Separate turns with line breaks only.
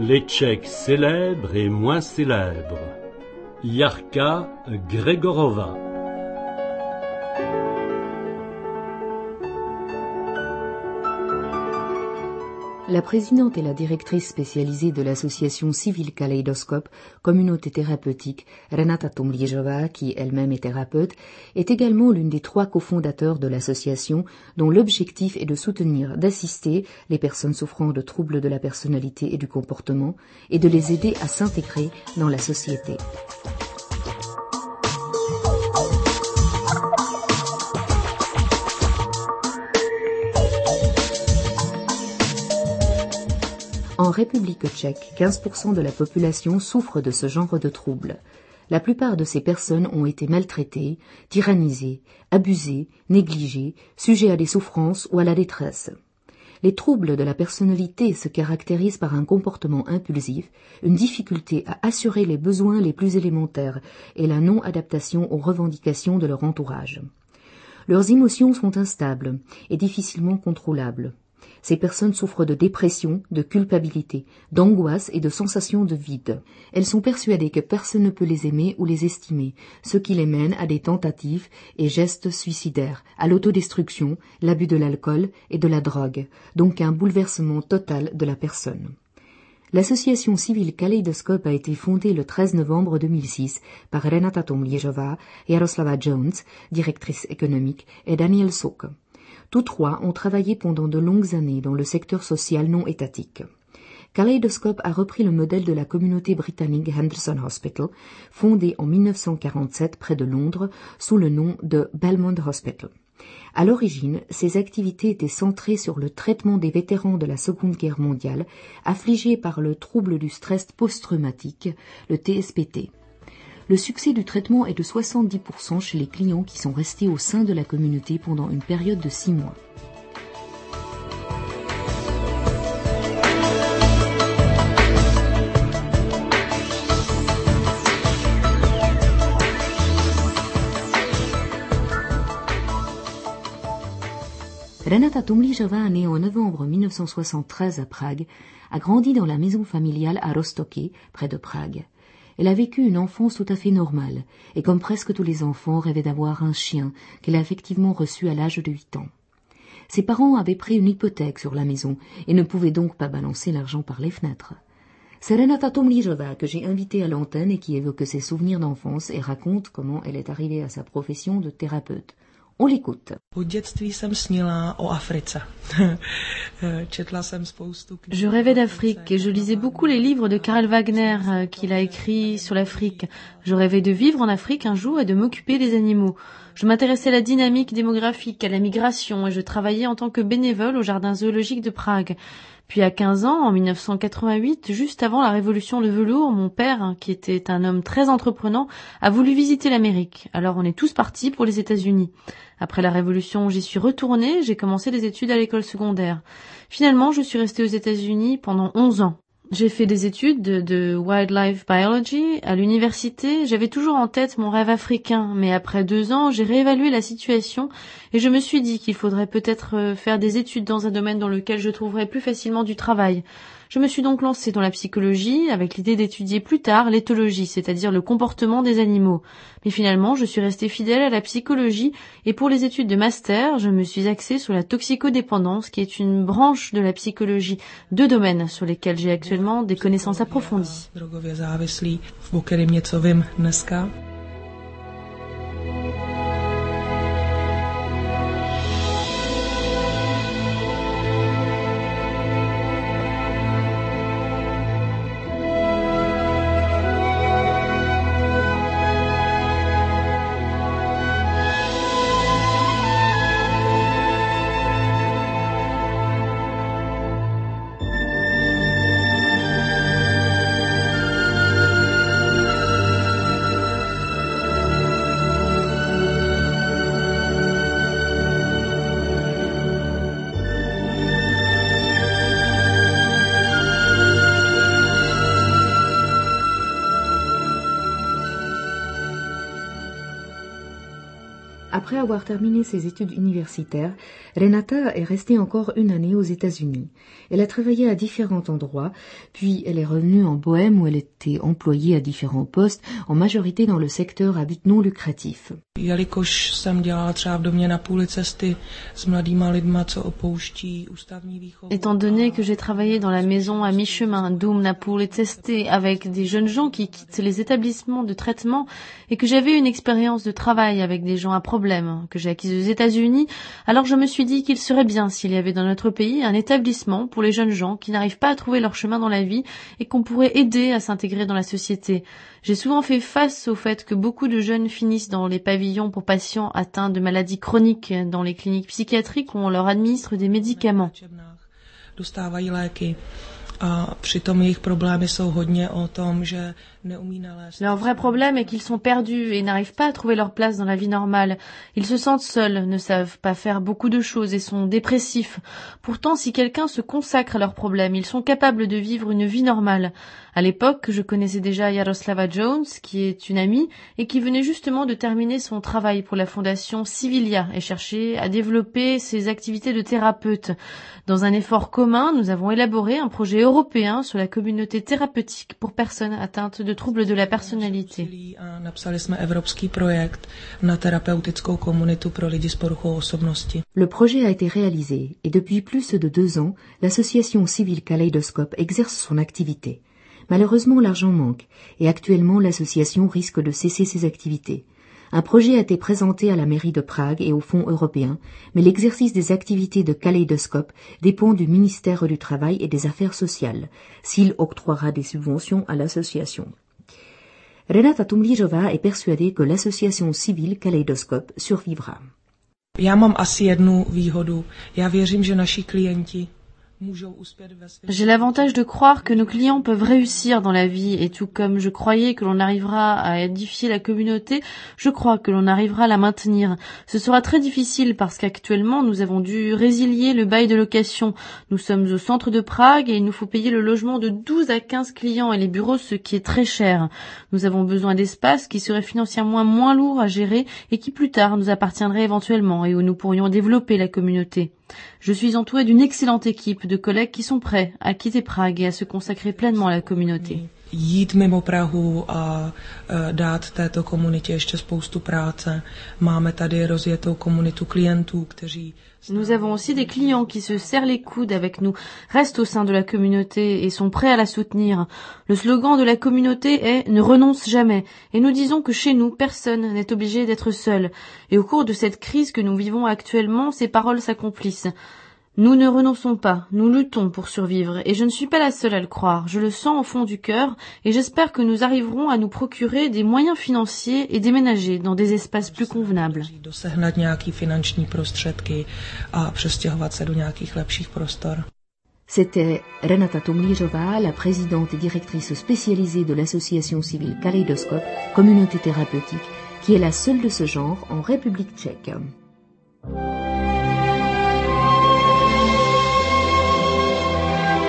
les Tchèques célèbres et moins célèbres. Yarka Grégorova.
La présidente et la directrice spécialisée de l'association civile Kaléidoscope, communauté thérapeutique, Renata Tomljejová, qui elle-même est thérapeute, est également l'une des 3 cofondateurs de l'association, dont l'objectif est de soutenir, d'assister les personnes souffrant de troubles de la personnalité et du comportement, et de les aider à s'intégrer dans la société. En République tchèque, 15% de la population souffre de ce genre de troubles. La plupart de ces personnes ont été maltraitées, tyrannisées, abusées, négligées, sujets à des souffrances ou à la détresse. Les troubles de la personnalité se caractérisent par un comportement impulsif, une difficulté à assurer les besoins les plus élémentaires et la non-adaptation aux revendications de leur entourage. Leurs émotions sont instables et difficilement contrôlables. Ces personnes souffrent de dépression, de culpabilité, d'angoisse et de sensations de vide. Elles sont persuadées que personne ne peut les aimer ou les estimer, ce qui les mène à des tentatives et gestes suicidaires, à l'autodestruction, l'abus de l'alcool et de la drogue, donc un bouleversement total de la personne. L'association civile Kaléidoscope a été fondée le 13 novembre 2006 par Renata Tomljejová, Jaroslava Jones, directrice économique, et Daniel Sok. Tous 3 ont travaillé pendant de longues années dans le secteur social non étatique. Kaléidoscope a repris le modèle de la communauté britannique Henderson Hospital, fondée en 1947 près de Londres sous le nom de Belmont Hospital. À l'origine, ces activités étaient centrées sur le traitement des vétérans de la Seconde Guerre mondiale, affligés par le trouble du stress post-traumatique, le TSPT. Le succès du traitement est de 70% chez les clients qui sont restés au sein de la communauté pendant une période de 6 mois. Renata Tomljejová, née en novembre 1973 à Prague, a grandi dans la maison familiale à Roztoky, près de Prague. Elle a vécu une enfance tout à fait normale, et comme presque tous les enfants, rêvait d'avoir un chien qu'elle a effectivement reçu à l'âge de 8 ans. Ses parents avaient pris une hypothèque sur la maison et ne pouvaient donc pas balancer l'argent par les fenêtres. C'est Renata Tomljejová que j'ai invitée à l'antenne et qui évoque ses souvenirs d'enfance et raconte comment elle est arrivée à sa profession de thérapeute. On l'écoute.
Je rêvais d'Afrique et je lisais beaucoup les livres de Karel Wagner qu'il a écrits sur l'Afrique. Je rêvais de vivre en Afrique un jour et de m'occuper des animaux. Je m'intéressais à la dynamique démographique, à la migration et je travaillais en tant que bénévole au jardin zoologique de Prague. Puis à 15 ans, en 1988, juste avant la révolution de velours, mon père, qui était un homme très entreprenant, a voulu visiter l'Amérique. Alors on est tous partis pour les États-Unis. Après la révolution, j'y suis retournée, j'ai commencé des études à l'école secondaire. Finalement, je suis restée aux États-Unis pendant 11 ans. J'ai fait des études de wildlife biology à l'université. J'avais toujours en tête mon rêve africain, mais après 2 ans, j'ai réévalué la situation et je me suis dit qu'il faudrait peut-être faire des études dans un domaine dans lequel je trouverais plus facilement du travail. Je me suis donc lancée dans la psychologie avec l'idée d'étudier plus tard l'éthologie, c'est-à-dire le comportement des animaux. Mais finalement, je suis restée fidèle à la psychologie et pour les études de master, je me suis axée sur la toxicodépendance qui est une branche de la psychologie, 2 domaines sur lesquels j'ai actuellement des connaissances approfondies.
Après avoir terminé ses études universitaires, Renata est restée encore une année aux États-Unis. Elle a travaillé à différents endroits, puis elle est revenue en Bohême où elle était employée à différents postes, en majorité dans le secteur à but non lucratif.
Jelikož jsem dělala třeba v domě na půli cesty s mladýma lidma, co opouští ústavní výchovu.
Étant donné que j'ai travaillé dans la maison à mi-chemin Dum na půli cesty avec des jeunes gens qui quittent les établissements de traitement et que j'avais une expérience de travail avec des gens à problème que j'ai acquise aux États-Unis, alors je me suis dit qu'il serait bien s'il y avait dans notre pays un établissement pour les jeunes gens qui n'arrivent pas à trouver leur chemin dans la vie et qu'on pourrait aider à s'intégrer dans la société. J'ai souvent fait face au fait que beaucoup de jeunes finissent dans les pavillons pour patients atteints de maladies chroniques dans les cliniques psychiatriques où on leur administre des médicaments.
Dostávají léky a přitom jejich problémy jsou hodně o tom, že neumí nalézt.
Leur vrai problème est qu'ils sont perdus et n'arrivent pas à trouver leur place dans la vie normale. Ils se sentent seuls, ne savent pas faire beaucoup de choses et sont dépressifs. Pourtant, si quelqu'un se consacre à leurs problèmes, ils sont capables de vivre une vie normale. À l'époque, je connaissais déjà Jaroslava Jones, qui est une amie et qui venait justement de terminer son travail pour la fondation Civilia et cherchait à développer ses activités de thérapeute. Dans un effort commun, nous avons élaboré un projet européen sur la communauté thérapeutique pour personnes atteintes de troubles de la personnalité.
Napsali jsme evropský projekt na terapeutickou komunitu pro lidi s poruchou osobnosti.
Le projet a été réalisé et depuis plus de 2 ans, l'association civile Kaleidoscope exerce son activité. Malheureusement, l'argent manque et actuellement l'association risque de cesser ses activités. Un projet a été présenté à la mairie de Prague et au Fonds européen, mais l'exercice des activités de Kaleidoscope dépend du ministère du Travail et des Affaires sociales, s'il octroiera des subventions à l'association. Renata Tumlířová est persuadée que l'association civile Kaleidoscope survivra.
Já mám asi jednu výhodu. Já věřím, že naši klienti
J'ai l'avantage de croire que nos clients peuvent réussir dans la vie et tout comme je croyais que l'on arrivera à édifier la communauté, je crois que l'on arrivera à la maintenir. Ce sera très difficile parce qu'actuellement nous avons dû résilier le bail de location. Nous sommes au centre de Prague et il nous faut payer le logement de 12 à 15 clients et les bureaux, ce qui est très cher. Nous avons besoin d'espace qui serait financièrement moins lourd à gérer et qui plus tard nous appartiendrait éventuellement et où nous pourrions développer la communauté. Je suis entourée d'une excellente équipe de collègues qui sont prêts à quitter Prague et à se consacrer pleinement à la communauté.
Jít mimo Prahu a dát této komunitě ještě spoustu práce. Máme tady rozjetou komunitu klientů, kteří...
Nous avons aussi des clients qui se serrent les coudes avec nous, restent au sein de la communauté et sont prêts à la soutenir. Le slogan de la communauté est « Ne renonce jamais » et nous disons que chez nous, personne n'est obligé d'être seul. Et au cours de cette crise que nous vivons actuellement, ces paroles s'accomplissent. Nous ne renonçons pas, nous luttons pour survivre et je ne suis pas la seule à le croire, je le sens au fond du cœur et j'espère que nous arriverons à nous procurer des moyens financiers et déménager dans des espaces plus convenables.
Dosehnat nějaký finanční prostředky a přestěhovat se do nějakých lepších prostor.
C'était Renata Tumlířová, la présidente et directrice spécialisée de l'association civile Kaleidoscope, communauté thérapeutique, qui est la seule de ce genre en République tchèque.